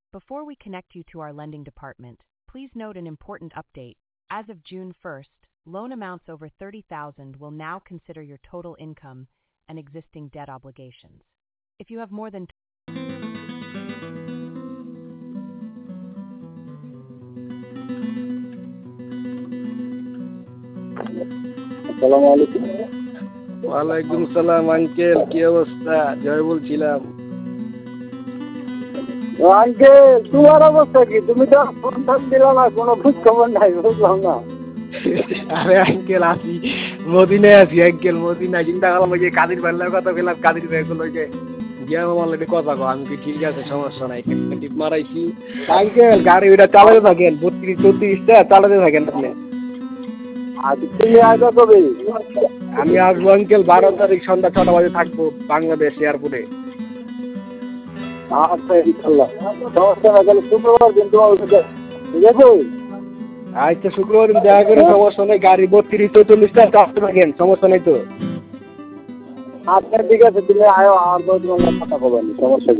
Before we connect you to our lending department, please note an important update. As of June 1st, loan amounts over $30,000 will now consider your total income and existing debt obligations. If you have more than আসসালামু আলাইকুম। ওয়ালাইকুম সালাম uncle, কি অবস্থা? জয় বলছিলাম। Uncle তোমার অবস্থা কি? তুমি তো ফোন টোন দিলা না, কোনো খোঁজ খবর নাই, বুঝলাম না। আরে আঙ্কেল আছি, মদিনায় আছি আঙ্কেল, মদিনায়। চিন্তা করলাম ওই যে কাদির ভাইয়ের কথা বললাম, কাদির ভাই বললো যে গিয়া আমার একটু কথা কো। আমি কি ঠিক আছে, সমস্যা নাই, টিপ মারাইছি। আঙ্কেল গাড়ি ওইটা চালাতে থাকেন, 32-34টা চালাতে থাকেন আপনি। আর তুমি আসবে কবে? আমি আসবো আঙ্কেল 12 তারিখ সন্ধ্যা 6টা বাজে থাকবো বাংলাদেশ এয়ারপোর্টে। আচ্ছা ইনশাল্লাহ, সমস্যা না। তাহলে শুক্রবার দিন তোমার ঠিক আছে? আচ্ছা শুক্রবার দিন দেখা করে, সমস্যা নেই। গাড়ি 32-44টা চালাতে থাকেন, সমস্যা নেই তো। আচ্ছা ঠিক আছে, তুমি আয়ো, আর 10 ঘন্টা কথা বলবেন, সমস্যা নেই।